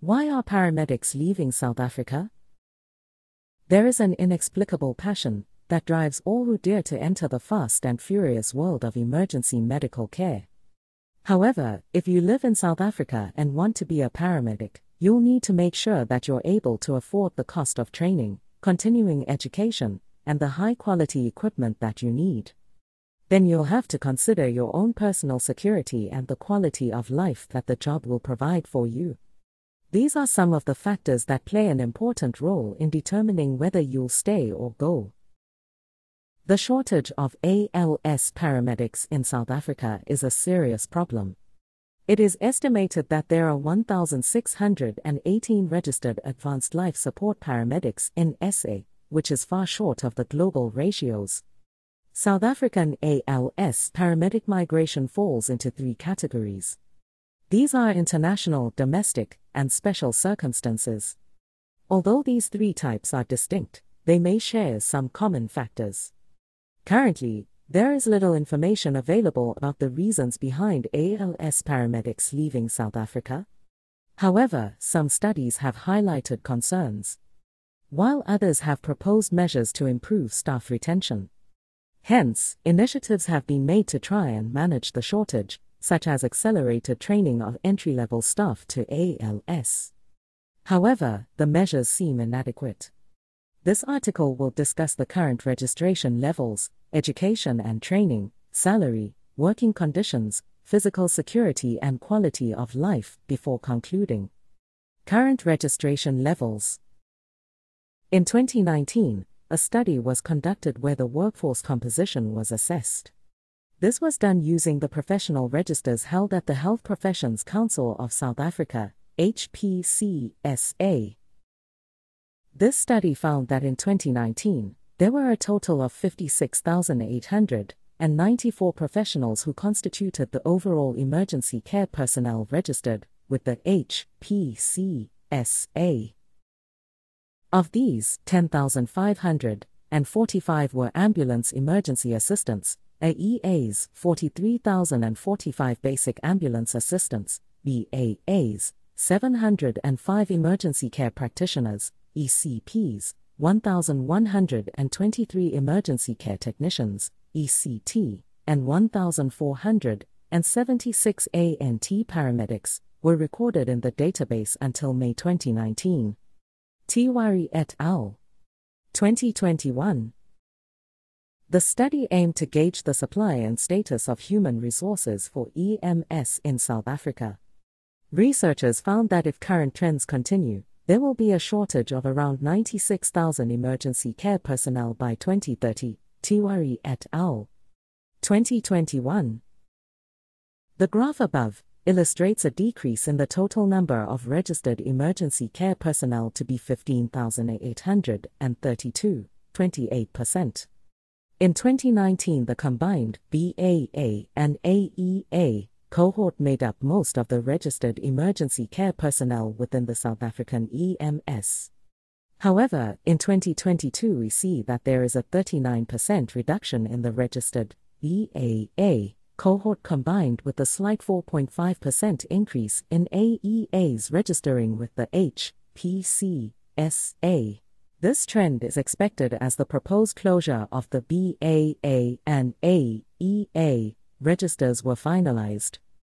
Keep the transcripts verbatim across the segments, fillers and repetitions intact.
Why are paramedics leaving South Africa? There is an inexplicable passion that drives all who dare to enter the fast and furious world of emergency medical care. However, if you live in South Africa and want to be a paramedic, you'll need to make sure that you're able to afford the cost of training, continuing education, and the high-quality equipment that you need. Then you'll have to consider your own personal security and the quality of life that the job will provide for you. These are some of the factors that play an important role in determining whether you'll stay or go. The shortage of A L S paramedics in South Africa is a serious problem. It is estimated that there are one thousand six hundred eighteen registered advanced life support paramedics in S A, which is far short of the global ratios. South African A L S paramedic migration falls into three categories. These are international, domestic, and special circumstances. Although these three types are distinct, they may share some common factors. Currently, there is little information available about the reasons behind A L S paramedics leaving South Africa. However, some studies have highlighted concerns, while others have proposed measures to improve staff retention. Hence, initiatives have been made to try and manage the shortage, such as accelerated training of entry-level staff to A L S. However, the measures seem inadequate. This article will discuss the current registration levels, education and training, salary, working conditions, physical security and quality of life before concluding. Current registration levels. In twenty nineteen, a study was conducted where the workforce composition was assessed. This was done using the professional registers held at the Health Professions Council of South Africa, H P C S A. This study found that in twenty nineteen, there were a total of fifty-six thousand eight hundred ninety-four professionals who constituted the overall emergency care personnel registered with the H P C S A. Of these, ten thousand five hundred forty-five were ambulance emergency assistants, A E As, forty-three thousand forty-five basic ambulance assistants, B A As, seven hundred five emergency care practitioners, E C Ps, one thousand one hundred twenty-three emergency care technicians, E C T, and one thousand four hundred seventy-six A N T paramedics were recorded in the database until May twenty nineteen. Tiwari et al. twenty twenty-one. The study aimed to gauge the supply and status of human resources for E M S in South Africa. Researchers found that if current trends continue, there will be a shortage of around ninety-six thousand emergency care personnel by twenty thirty, Tiwari et al. twenty twenty-one. The graph above illustrates a decrease in the total number of registered emergency care personnel to be fifteen thousand eight hundred thirty-two, twenty-eight percent. In twenty nineteen, the combined B A A and A E A cohort made up most of the registered emergency care personnel within the South African E M S. However, in twenty twenty-two we see that there is a thirty-nine percent reduction in the registered B A A cohort combined with a slight four point five percent increase in A E As registering with the H P C S A. This trend is expected as the proposed closure of the B A A and A E A registers were finalized.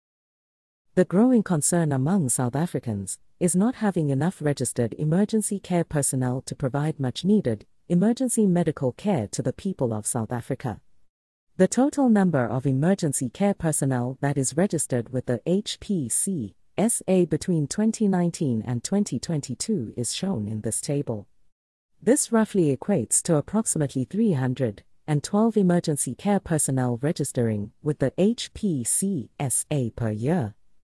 The growing concern among South Africans is not having enough registered emergency care personnel to provide much-needed emergency medical care to the people of South Africa. The total number of emergency care personnel that is registered with the H P C S A between twenty nineteen and twenty twenty-two is shown in this table. This roughly equates to approximately three hundred twelve emergency care personnel registering with the H P C S A per year.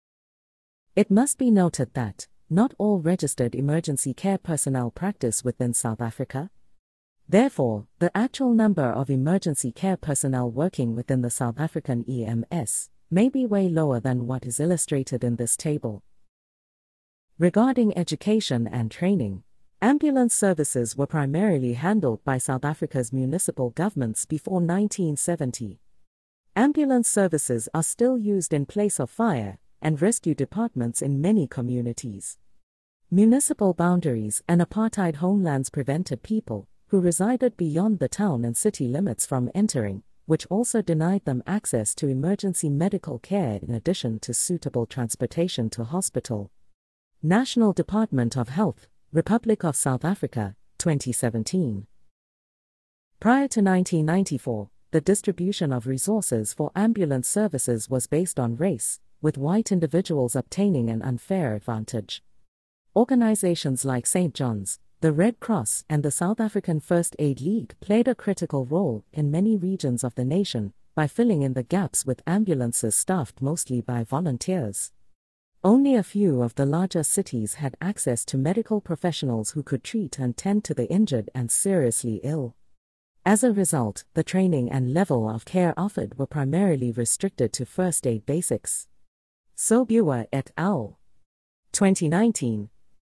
It must be noted that not all registered emergency care personnel practice within South Africa. Therefore, the actual number of emergency care personnel working within the South African E M S may be way lower than what is illustrated in this table. Regarding education and training, ambulance services were primarily handled by South Africa's municipal governments before nineteen seventy. Ambulance services are still used in place of fire and rescue departments in many communities. Municipal boundaries and apartheid homelands prevented people who resided beyond the town and city limits from entering, which also denied them access to emergency medical care in addition to suitable transportation to hospital. National Department of Health, Republic of South Africa, twenty seventeen. Prior to nineteen ninety-four, the distribution of resources for ambulance services was based on race, with white individuals obtaining an unfair advantage. Organizations like Saint John's, the Red Cross, and the South African First Aid League played a critical role in many regions of the nation by filling in the gaps with ambulances staffed mostly by volunteers. Only a few of the larger cities had access to medical professionals who could treat and tend to the injured and seriously ill. As a result, the training and level of care offered were primarily restricted to first aid basics. Sobua et al. twenty nineteen.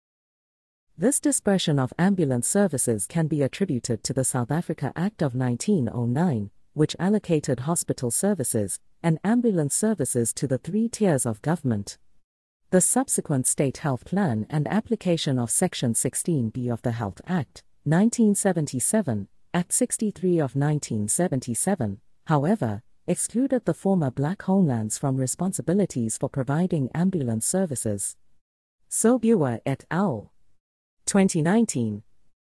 This dispersion of ambulance services can be attributed to the South Africa Act of nineteen oh nine, which allocated hospital services and ambulance services to the three tiers of government. The subsequent State Health Plan and application of Section sixteen B of the Health Act, nineteen seventy-seven, Act sixty-three of nineteen seventy-seven, however, excluded the former black homelands from responsibilities for providing ambulance services. Sobua et al. twenty nineteen.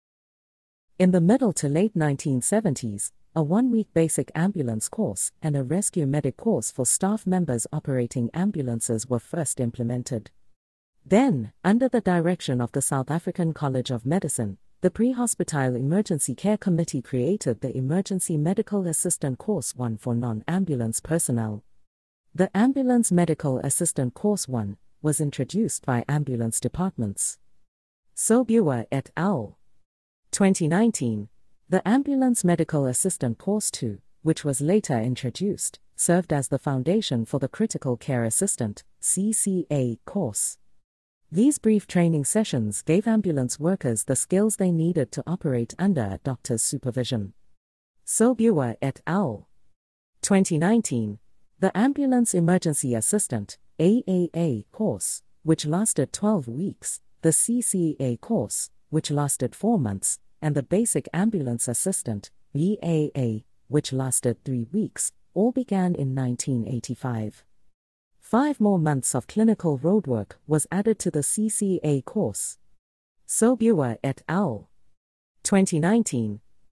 In the middle to late nineteen seventies, a one-week basic ambulance course and a rescue medic course for staff members operating ambulances were first implemented. Then, under the direction of the South African College of Medicine, the Pre-Hospital Emergency Care Committee created the Emergency Medical Assistant Course one for non-ambulance personnel. The Ambulance Medical Assistant Course one was introduced by ambulance departments. Sobua et al. twenty nineteen. The Ambulance Medical Assistant Course two, which was later introduced, served as the foundation for the Critical Care Assistant (C C A) course. These brief training sessions gave ambulance workers the skills they needed to operate under a doctor's supervision. Sobua et al. twenty nineteen. The Ambulance Emergency Assistant (A A A) course, which lasted twelve weeks, the C C A course, which lasted four months, and the Basic Ambulance Assistant (B A A), which lasted three weeks, all began in nineteen eighty-five. Five more months of clinical roadwork was added to the C C A course. Sobua et al. twenty nineteen.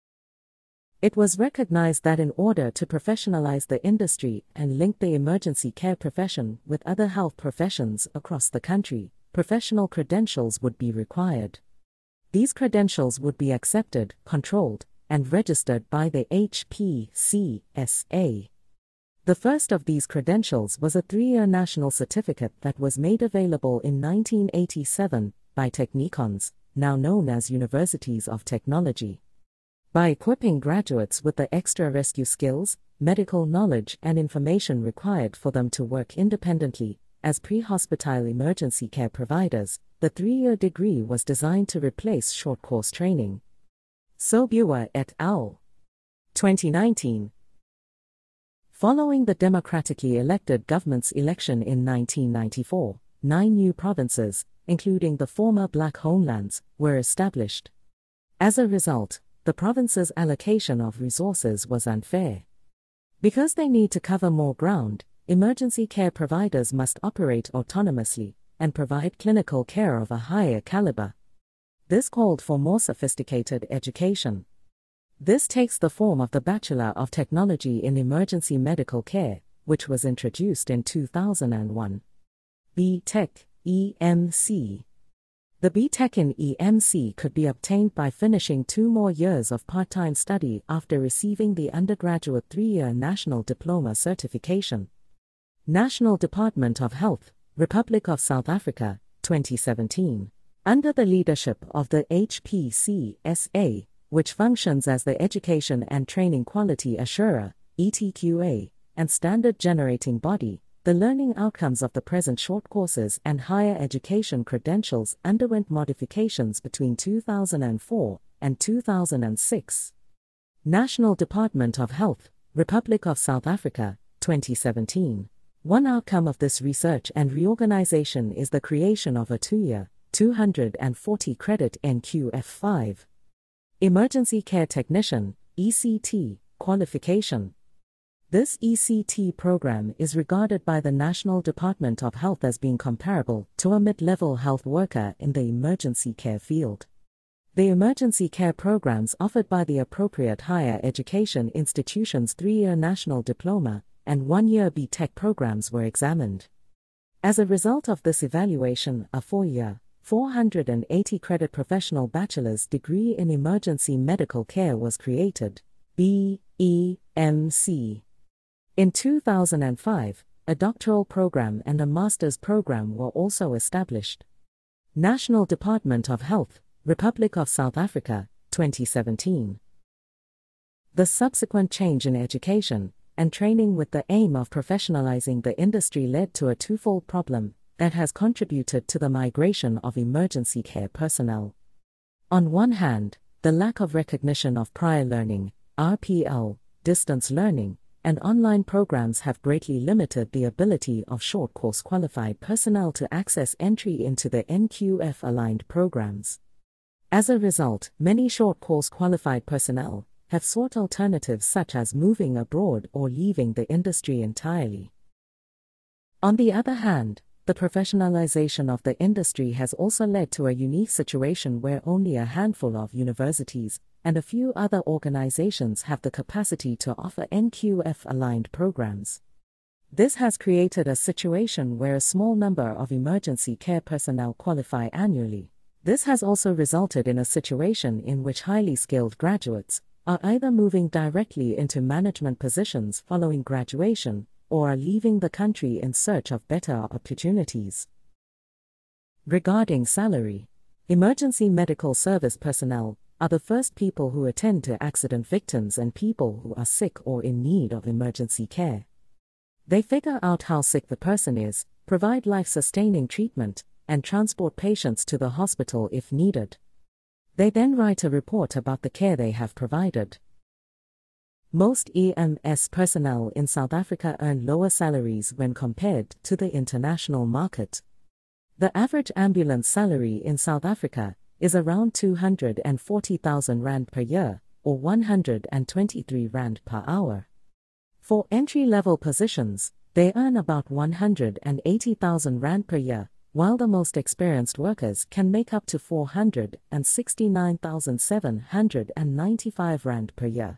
It was recognized that in order to professionalize the industry and link the emergency care profession with other health professions across the country, professional credentials would be required. These credentials would be accepted, controlled, and registered by the H P C S A. The first of these credentials was a three-year national certificate that was made available in nineteen eighty-seven by Technikons, now known as Universities of Technology. By equipping graduates with the extra rescue skills, medical knowledge, and information required for them to work independently as pre-hospital emergency care providers, the three-year degree was designed to replace short-course training. Sobua et al. twenty nineteen. Following the democratically elected government's election in nineteen ninety-four, nine new provinces, including the former black homelands, were established. As a result, the province's allocation of resources was unfair. Because they need to cover more ground, emergency care providers must operate autonomously and provide clinical care of a higher caliber. This called for more sophisticated education. This takes the form of the Bachelor of Technology in Emergency Medical Care, which was introduced in two thousand one. B Tech, E M C. The B Tech in E M C could be obtained by finishing two more years of part-time study after receiving the undergraduate three-year National Diploma certification. National Department of Health, Republic of South Africa, twenty seventeen. Under the leadership of the H P C S A, which functions as the Education and Training Quality Assurer, E T Q A, and standard generating body, the learning outcomes of the present short courses and higher education credentials underwent modifications between two thousand four and two thousand six. National Department of Health, Republic of South Africa, twenty seventeen. One outcome of this research and reorganization is the creation of a two-year, two hundred forty credit N Q F five. Emergency Care Technician, E C T, qualification. This E C T program is regarded by the National Department of Health as being comparable to a mid-level health worker in the emergency care field. The emergency care programs offered by the appropriate higher education institutions' three-year national diploma and one-year B Tech programs were examined. As a result of this evaluation, a four-year, four hundred eighty credit professional bachelor's degree in emergency medical care was created, B E M C. In two thousand five, a doctoral program and a master's program were also established. National Department of Health, Republic of South Africa, twenty seventeen. The subsequent change in education and training with the aim of professionalizing the industry led to a twofold problem that has contributed to the migration of emergency care personnel. On one hand, the lack of recognition of prior learning, R P L, distance learning, and online programs have greatly limited the ability of short-course qualified personnel to access entry into the N Q F-aligned programs. As a result, many short-course qualified personnel have sought alternatives such as moving abroad or leaving the industry entirely. On the other hand, the professionalization of the industry has also led to a unique situation where only a handful of universities and a few other organizations have the capacity to offer N Q F-aligned programs. This has created a situation where a small number of emergency care personnel qualify annually. This has also resulted in a situation in which highly skilled graduates are either moving directly into management positions following graduation or are leaving the country in search of better opportunities. Regarding salary, emergency medical service personnel are the first people who attend to accident victims and people who are sick or in need of emergency care. They figure out how sick the person is, provide life-sustaining treatment, and transport patients to the hospital if needed. They then write a report about the care they have provided. Most E M S personnel in South Africa earn lower salaries when compared to the international market. The average ambulance salary in South Africa is around two hundred forty thousand rand per year, or one hundred twenty-three rand per hour. For entry-level positions, they earn about one hundred eighty thousand rand per year, while the most experienced workers can make up to four hundred sixty-nine thousand seven hundred ninety-five rand per year.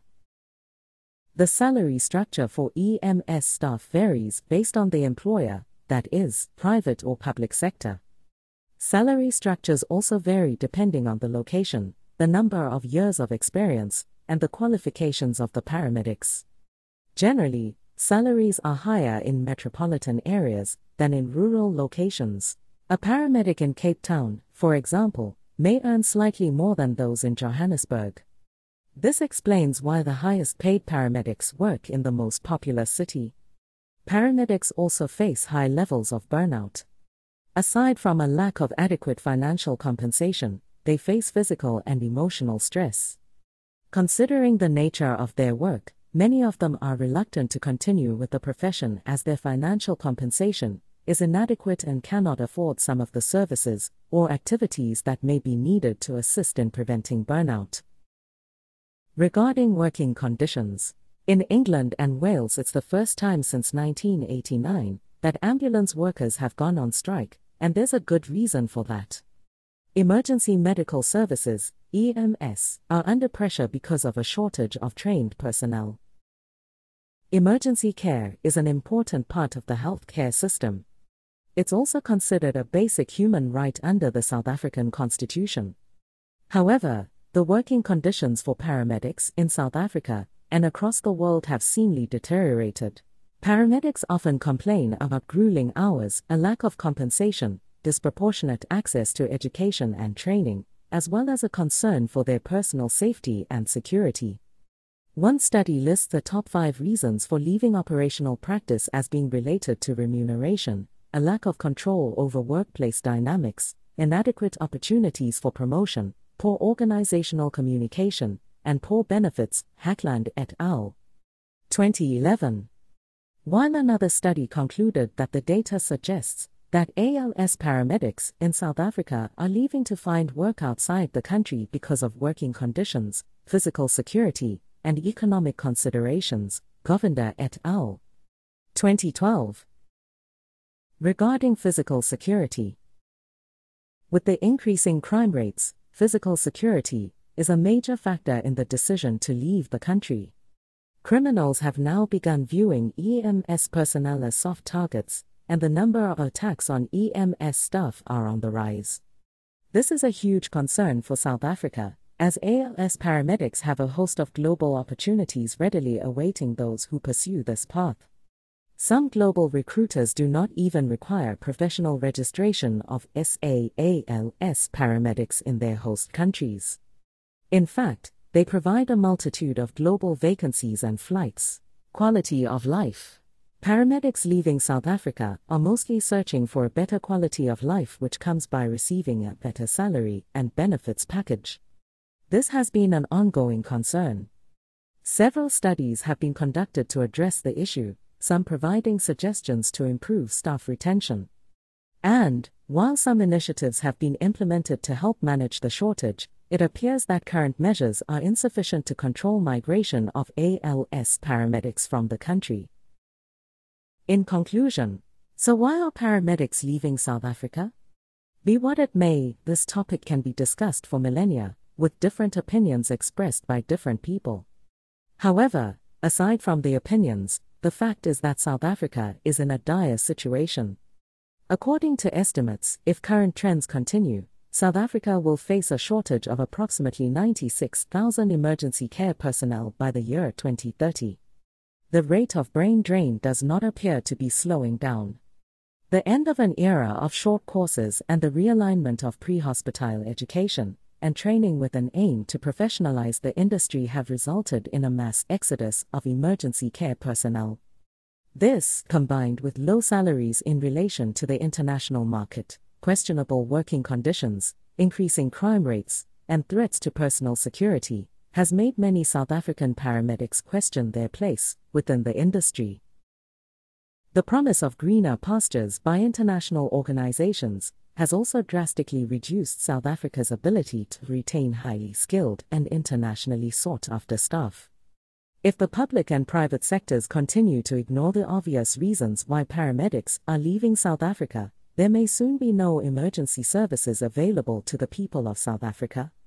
The salary structure for E M S staff varies based on the employer, that is, private or public sector. Salary structures also vary depending on the location, the number of years of experience, and the qualifications of the paramedics. Generally, salaries are higher in metropolitan areas than in rural locations. A paramedic in Cape Town, for example, may earn slightly more than those in Johannesburg. This explains why the highest-paid paramedics work in the most populous city. Paramedics also face high levels of burnout. Aside from a lack of adequate financial compensation, they face physical and emotional stress. Considering the nature of their work, many of them are reluctant to continue with the profession as their financial compensation is inadequate and cannot afford some of the services or activities that may be needed to assist in preventing burnout. Regarding working conditions, in England and Wales it's the first time since nineteen eighty-nine that ambulance workers have gone on strike, and there's a good reason for that. Emergency medical services, E M S, are under pressure because of a shortage of trained personnel. Emergency care is an important part of the healthcare system. It's also considered a basic human right under the South African Constitution. However, the working conditions for paramedics in South Africa and across the world have seemingly deteriorated. Paramedics often complain about grueling hours, a lack of compensation, disproportionate access to education and training, as well as a concern for their personal safety and security. One study lists the top five reasons for leaving operational practice as being related to remuneration, a lack of control over workplace dynamics, inadequate opportunities for promotion, poor organizational communication, and poor benefits, Hackland et al. twenty eleven. While another study concluded that the data suggests that A L S paramedics in South Africa are leaving to find work outside the country because of working conditions, physical security, and economic considerations, Govender et al. twenty twelve. Regarding physical security. With the increasing crime rates, physical security is a major factor in the decision to leave the country. Criminals have now begun viewing E M S personnel as soft targets, and the number of attacks on E M S staff are on the rise. This is a huge concern for South Africa, as A L S paramedics have a host of global opportunities readily awaiting those who pursue this path. Some global recruiters do not even require professional registration of S A L S paramedics in their host countries. In fact, they provide a multitude of global vacancies and flights. Quality of life. Paramedics leaving South Africa are mostly searching for a better quality of life, which comes by receiving a better salary and benefits package. This has been an ongoing concern. Several studies have been conducted to address the issue, some providing suggestions to improve staff retention. And, while some initiatives have been implemented to help manage the shortage, it appears that current measures are insufficient to control migration of A L S paramedics from the country. In conclusion, so why are paramedics leaving South Africa? Be what it may, this topic can be discussed for millennia, with different opinions expressed by different people. However, aside from the opinions, the fact is that South Africa is in a dire situation. According to estimates, if current trends continue, South Africa will face a shortage of approximately ninety-six thousand emergency care personnel by the year twenty thirty. The rate of brain drain does not appear to be slowing down. The end of an era of short courses and the realignment of pre-hospital education and training with an aim to professionalize the industry have resulted in a mass exodus of emergency care personnel. This, combined with low salaries in relation to the international market, questionable working conditions, increasing crime rates, and threats to personal security, has made many South African paramedics question their place within the industry. The promise of greener pastures by international organizations has also drastically reduced South Africa's ability to retain highly skilled and internationally sought-after staff. If the public and private sectors continue to ignore the obvious reasons why paramedics are leaving South Africa, there may soon be no emergency services available to the people of South Africa.